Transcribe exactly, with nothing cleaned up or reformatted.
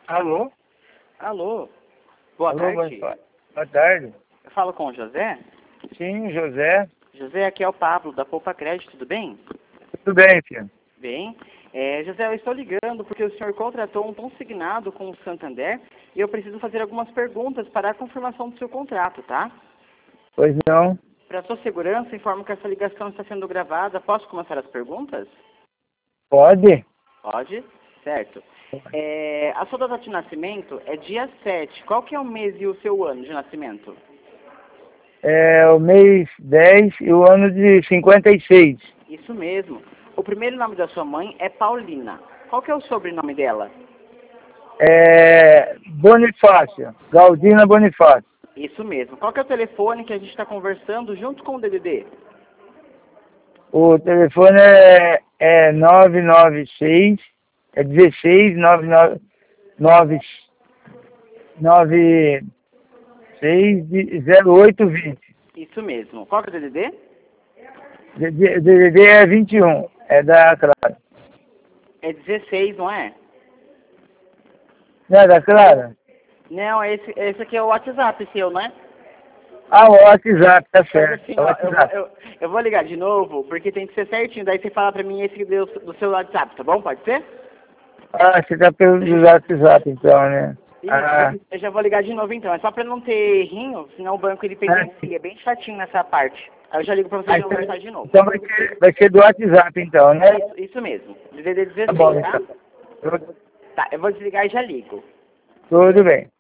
Alô? Alô, boa Alô, tarde. boa, boa tarde. Eu falo com o José. Sim, José. José, aqui é o Pablo, da Poupa Crédito, tudo bem? Tudo bem, filho? Bem. É, José, eu estou ligando porque o senhor contratou um consignado com o Santander e eu preciso fazer algumas perguntas para a confirmação do seu contrato, tá? Pois não. Para sua segurança, informo que essa ligação está sendo gravada. Posso começar as perguntas? Pode? Pode? Certo. É, a sua data de nascimento é dia sete. Qual que é o mês e o seu ano de nascimento? É o mês dez e o ano de cinquenta e seis. Isso mesmo. O primeiro nome da sua mãe é Paulina. Qual que é o sobrenome dela? É Bonifácio. Galdina Bonifácio. Isso mesmo. Qual que é o telefone que a gente está conversando junto com o D D D? O telefone é, é nove nove seis, é dezesseis, nove nove nove nove seis zero oito vinte. Isso mesmo. Qual que é o D D D? D D D é vinte e um, é da Clara. É dezesseis, não é? Não é da Clara? Não, esse, esse aqui é o WhatsApp seu, não é? Ah, o WhatsApp, tá Faz certo. assim, É o ó, eu, vou- WhatsApp. eu, eu vou ligar de novo, porque tem que ser certinho. Daí você fala pra mim esse do, do seu WhatsApp, tá bom? Pode ser? Ah, você tá pelo WhatsApp então, né? Isso, Ah, eu já vou ligar de novo então. É só pra não ter errinho, senão o banco ele ah, penitencia. É bem chatinho nessa parte. Aí eu já ligo pra você ah, e então, conversar de novo. então vai, ser, vai ser do WhatsApp então, né? Isso, isso mesmo. D D D Tá bom, dezesseis, tá? então. Tudo, Tá, eu vou desligar e já ligo. tudo bem.